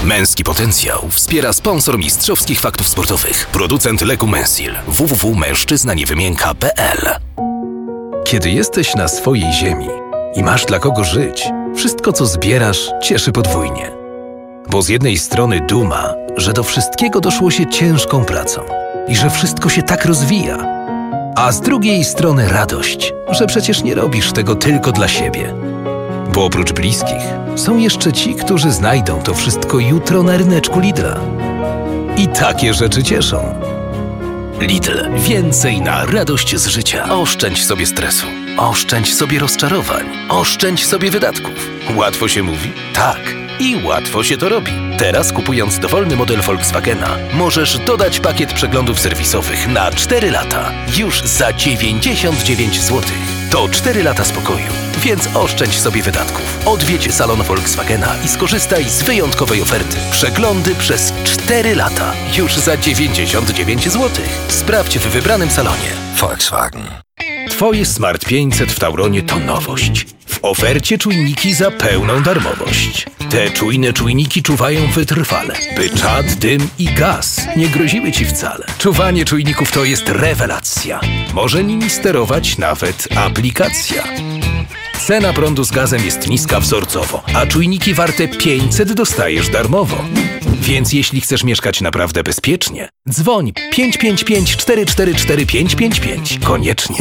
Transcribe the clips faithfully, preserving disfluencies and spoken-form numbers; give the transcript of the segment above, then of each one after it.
Męski potencjał wspiera sponsor mistrzowskich faktów sportowych. Producent leku Mensil. w w w kropka mężczyzna nie wymienka kropka p l. Kiedy jesteś na swojej ziemi i masz dla kogo żyć, wszystko co zbierasz cieszy podwójnie. Bo z jednej strony duma, że do wszystkiego doszło się ciężką pracą i że wszystko się tak rozwija, a z drugiej strony radość, że przecież nie robisz tego tylko dla siebie. Bo oprócz bliskich są jeszcze ci, którzy znajdą to wszystko jutro na ryneczku Lidla. I takie rzeczy cieszą. Lidl. Więcej na radość z życia. Oszczędź sobie stresu. Oszczędź sobie rozczarowań. Oszczędź sobie wydatków. Łatwo się mówi? Tak. I łatwo się to robi. Teraz kupując dowolny model Volkswagena możesz dodać pakiet przeglądów serwisowych na cztery lata. Już za dziewięćdziesiąt dziewięć złotych. To cztery lata spokoju. Więc oszczędź sobie wydatków. Odwiedź salon Volkswagena i skorzystaj z wyjątkowej oferty. Przeglądy przez cztery lata. Już za dziewięćdziesiąt dziewięć złotych. Sprawdź w wybranym salonie. Volkswagen. Twoje Smart pięćset w Tauronie to nowość. W ofercie czujniki za pełną darmowość. Te czujne czujniki czuwają wytrwale, by czad, dym i gaz nie groziły Ci wcale. Czuwanie czujników to jest rewelacja. Może nimi sterować nawet aplikacja. Cena prądu z gazem jest niska wzorcowo, a czujniki warte pięćset dostajesz darmowo. Więc jeśli chcesz mieszkać naprawdę bezpiecznie, dzwoń pięć pięć pięć cztery cztery cztery pięć pięć pięć. Koniecznie.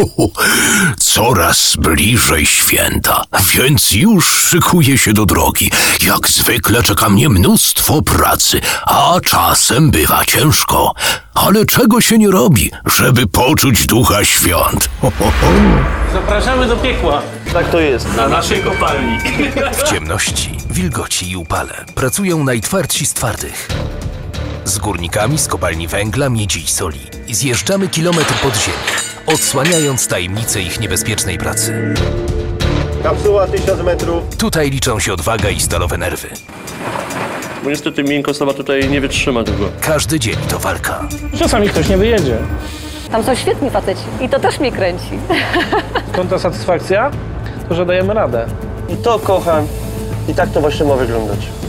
Coraz bliżej święta, więc już szykuję się do drogi. Jak zwykle czeka mnie mnóstwo pracy, a czasem bywa ciężko. Ale czego się nie robi, żeby poczuć ducha świąt? Ho, ho, ho. Zapraszamy do piekła. Tak to jest. Na naszej kopalni. W ciemności, wilgoci i upale pracują najtwardsi z twardych. Z górnikami z kopalni węgla, miedzi i soli zjeżdżamy kilometr pod ziemię, odsłaniając tajemnicę ich niebezpiecznej pracy. Kapsuła tysiąc metrów. Tutaj liczą się odwaga i stalowe nerwy. Bo niestety miękkostowa tutaj nie wytrzyma długo. Każdy dzień to walka. Czasami ktoś nie wyjedzie. Tam są świetni faceci i to też mnie kręci. Skąd ta satysfakcja? To, że dajemy radę. I to kocham. I tak to właśnie ma wyglądać.